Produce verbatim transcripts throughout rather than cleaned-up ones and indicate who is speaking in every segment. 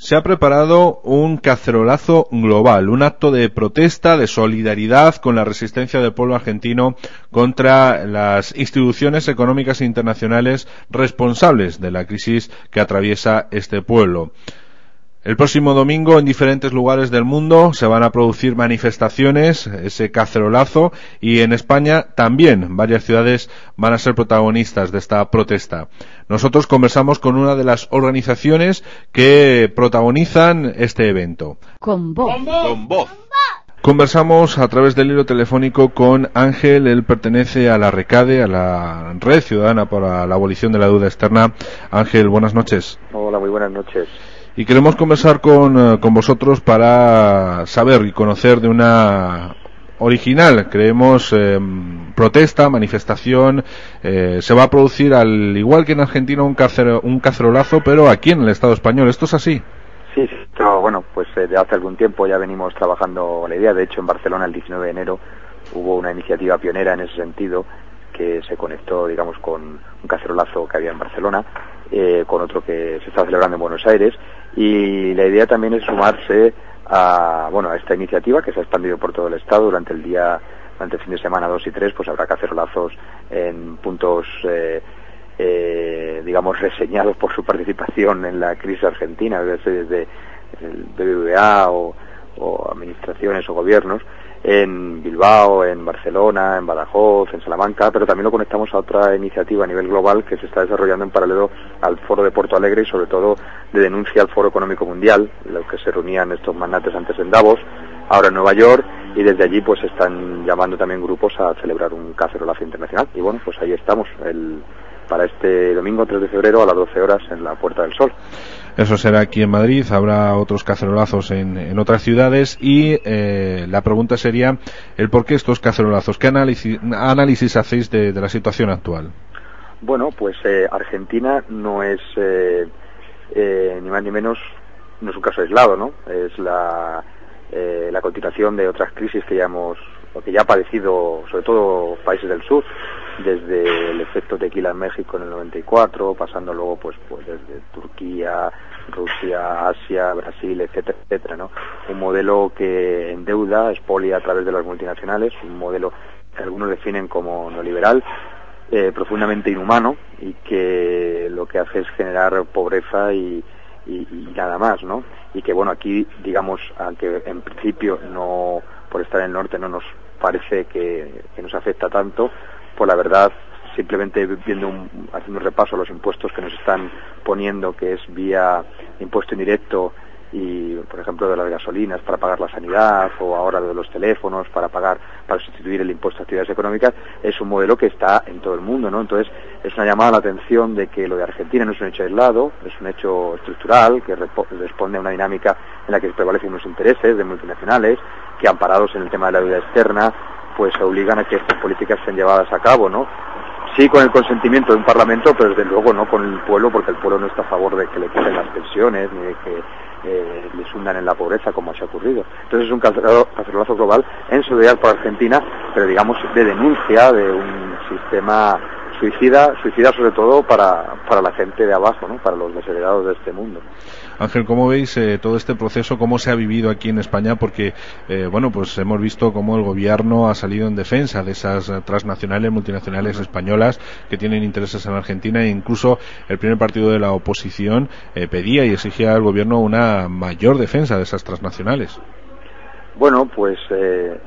Speaker 1: Se ha preparado un cacerolazo global, un acto de protesta, de solidaridad con la resistencia del pueblo argentino contra las instituciones económicas internacionales responsables de la crisis que atraviesa este pueblo. El próximo domingo en diferentes lugares del mundo se van a producir manifestaciones, ese cacerolazo, y en España también varias ciudades van a ser protagonistas de esta protesta. Nosotros conversamos con una de las organizaciones que protagonizan este evento.
Speaker 2: Con voz.
Speaker 1: Con voz. Con voz. Conversamos a través del hilo telefónico con Ángel. Él pertenece a la RECADE, a la Red Ciudadana para la Abolición de la Deuda Externa. Ángel, buenas noches.
Speaker 3: Hola, muy buenas noches.
Speaker 1: Y queremos conversar con, con vosotros para saber y conocer de una original, creemos, eh, protesta, manifestación. Eh, se va a producir, al igual que en Argentina, un, cacero, un cacerolazo, pero aquí en el Estado español. ¿Esto es así?
Speaker 3: Sí, sí, pero bueno, pues eh, de hace algún tiempo ya venimos trabajando la idea. De hecho, en Barcelona el diecinueve de enero hubo una iniciativa pionera en ese sentido, que se conectó, digamos, con un cacerolazo que había en Barcelona, eh, con otro que se está celebrando en Buenos Aires, y la idea también es sumarse a, bueno, a esta iniciativa que se ha expandido por todo el Estado. Durante el día, durante el fin de semana dos y tres, pues habrá cacerolazos en puntos, eh, eh, digamos, reseñados por su participación en la crisis argentina, desde el B B V A o, o administraciones o gobiernos, en Bilbao, en Barcelona, en Badajoz, en Salamanca, pero también lo conectamos a otra iniciativa a nivel global que se está desarrollando en paralelo al Foro de Porto Alegre y sobre todo de denuncia al Foro Económico Mundial, en los que se reunían estos magnates antes en Davos, ahora en Nueva York, y desde allí pues están llamando también grupos a celebrar un cacerolazo internacional. Y bueno, pues ahí estamos, el, para este domingo tres de febrero a las doce horas en la Puerta del Sol.
Speaker 1: Eso será aquí en Madrid, habrá otros cacerolazos en, en otras ciudades y eh, la pregunta sería el por qué estos cacerolazos. ¿Qué análisis, análisis hacéis de, de la situación actual?
Speaker 3: Bueno, pues eh, Argentina no es eh, eh, ni más ni menos, no es un caso aislado, ¿no? Es la, eh, la continuación de otras crisis que ya hemos, o que ya ha padecido, sobre todo países del sur, desde el efecto tequila en México en el noventa y cuatro, pasando luego pues pues desde Turquía, Rusia, Asia, Brasil, etcétera, etcétera, ¿no? Un modelo que endeuda, expolia a través de las multinacionales, un modelo que algunos definen como neoliberal, eh, profundamente inhumano, y que lo que hace es generar pobreza y, y, y nada más, ¿no? Y que bueno, aquí digamos, aunque en principio no, por estar en el norte no nos parece que, que nos afecta tanto, pues la verdad, simplemente viendo un, haciendo un repaso a los impuestos que nos están poniendo, que es vía impuesto indirecto y, por ejemplo, de las gasolinas para pagar la sanidad, o ahora de los teléfonos para pagar, para sustituir el impuesto a actividades económicas, es un modelo que está en todo el mundo, ¿no? Entonces, es una llamada a la atención de que lo de Argentina no es un hecho aislado, es un hecho estructural que responde a una dinámica en la que prevalecen unos intereses de multinacionales que, amparados en el tema de la deuda externa, pues obligan a que estas políticas sean llevadas a cabo, ¿no? Sí, con el consentimiento de un parlamento, pero desde luego no con el pueblo, porque el pueblo no está a favor de que le quiten las pensiones ni de que eh, les hundan en la pobreza, como se ha ocurrido. Entonces es un cacerolazo global en solidaridad por Argentina, pero digamos de denuncia de un sistema suicida, suicida sobre todo para, para la gente de abajo, ¿no? Para los desheredados de este mundo.
Speaker 1: Ángel, ¿cómo veis eh, todo este proceso? ¿Cómo se ha vivido aquí en España? Porque, eh, bueno, pues hemos visto cómo el gobierno ha salido en defensa de esas eh, transnacionales, multinacionales españolas que tienen intereses en Argentina, e incluso el primer partido de la oposición eh, pedía y exigía al gobierno una mayor defensa de esas transnacionales.
Speaker 3: Bueno, pues eh,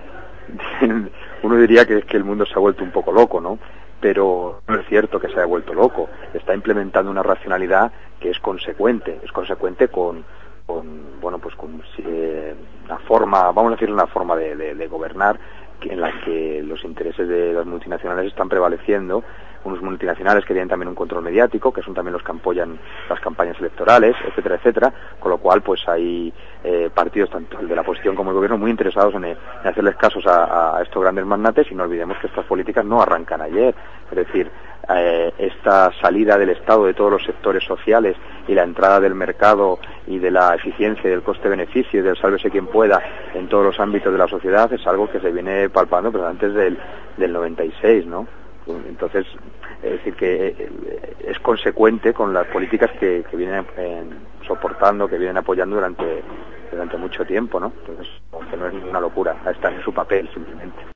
Speaker 3: uno diría que, que el mundo se ha vuelto un poco loco, ¿no? Pero no es cierto que se haya vuelto loco. Está implementando una racionalidad que es consecuente, es consecuente con, con bueno, pues con eh, una forma, vamos a decir, una forma de, de, de gobernar que, en la que los intereses de las multinacionales están prevaleciendo, unos multinacionales que tienen también un control mediático, que son también los que apoyan las campañas electorales, etcétera, etcétera, con lo cual pues hay eh, partidos, tanto el de la oposición como el gobierno, muy interesados en, en hacerles casos a, a estos grandes magnates, y no olvidemos que estas políticas no arrancan ayer, es decir, eh, esta salida del Estado de todos los sectores sociales y la entrada del mercado y de la eficiencia y del coste-beneficio y del sálvese quien pueda en todos los ámbitos de la sociedad es algo que se viene palpando pero antes del, del noventa y seis, ¿no? Entonces, es decir, que es consecuente con las políticas que, que vienen eh, soportando, que vienen apoyando durante durante mucho tiempo, ¿no? Entonces, que no es ninguna locura, está en su papel simplemente.